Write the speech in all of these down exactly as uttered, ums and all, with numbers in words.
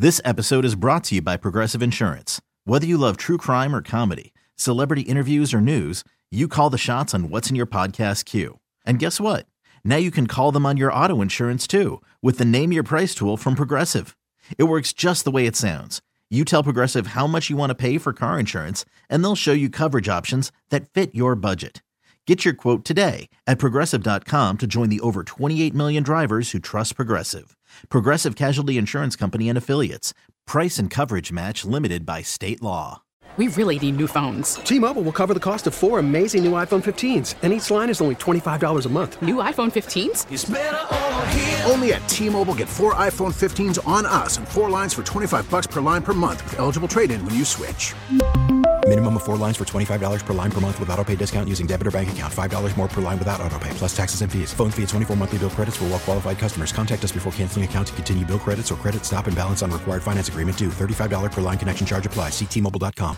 This episode is brought to you by Progressive Insurance. Whether you love true crime or comedy, celebrity interviews or news, you call the shots on what's in your podcast queue. And guess what? Now you can call them on your auto insurance too with the Name Your Price tool from Progressive. It works just the way it sounds. You tell Progressive how much you want to pay for car insurance, and they'll show you coverage options that fit your budget. Get your quote today at progressive dot com to join the over twenty-eight million drivers who trust Progressive. Progressive Casualty Insurance Company and Affiliates. Price and coverage match limited by state law. We really need new phones. T-Mobile will cover the cost of four amazing new iPhone fifteens, and each line is only twenty-five dollars a month. New iPhone fifteens? It's better over here. Only at T-Mobile, get four iPhone fifteens on us and four lines for twenty-five bucks per line per month with eligible trade-in when you switch. Minimum of four lines for twenty-five dollars per line per month with autopay discount using debit or bank account. five dollars more per line without autopay, plus taxes and fees. Phone fee at twenty-four monthly bill credits for well-qualified customers. Contact us before canceling account to continue bill credits or credit stop and balance on required finance agreement due. thirty-five dollars per line connection charge applies. See T Mobile dot com.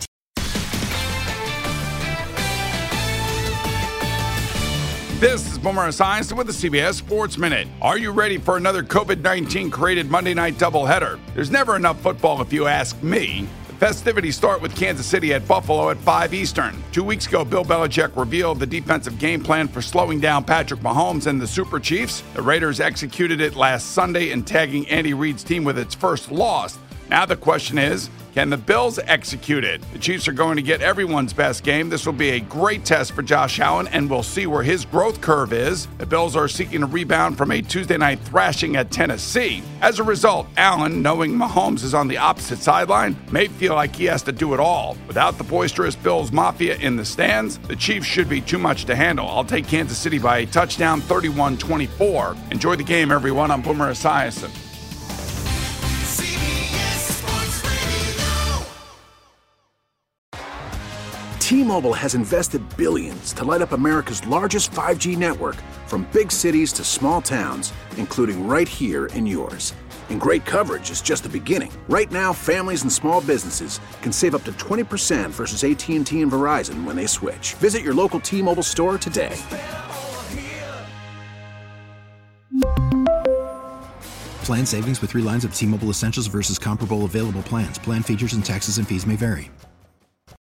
This is Boomer Esiason with the C B S Sports Minute. Are you ready for another covid nineteen created Monday night doubleheader? There's never enough football if you ask me. The festivities start with Kansas City at Buffalo at five Eastern. Two weeks ago, Bill Belichick revealed the defensive game plan for slowing down Patrick Mahomes and the Super Chiefs. The Raiders executed it last Sunday in tagging Andy Reid's team with its first loss. Now the question is, can the Bills execute it? The Chiefs are going to get everyone's best game. This will be a great test for Josh Allen, and we'll see where his growth curve is. The Bills are seeking a rebound from a Tuesday night thrashing at Tennessee. As a result, Allen, knowing Mahomes is on the opposite sideline, may feel like he has to do it all. Without the boisterous Bills Mafia in the stands, the Chiefs should be too much to handle. I'll take Kansas City by a touchdown, thirty-one twenty-four. Enjoy the game, everyone. I'm Boomer Esiason. T-Mobile has invested billions to light up America's largest five G network, from big cities to small towns, including right here in yours. And great coverage is just the beginning. Right now, families and small businesses can save up to twenty percent versus A T and T and Verizon when they switch. Visit your local T-Mobile store today. Plan savings with three lines of T-Mobile Essentials versus comparable available plans. Plan features and taxes and fees may vary.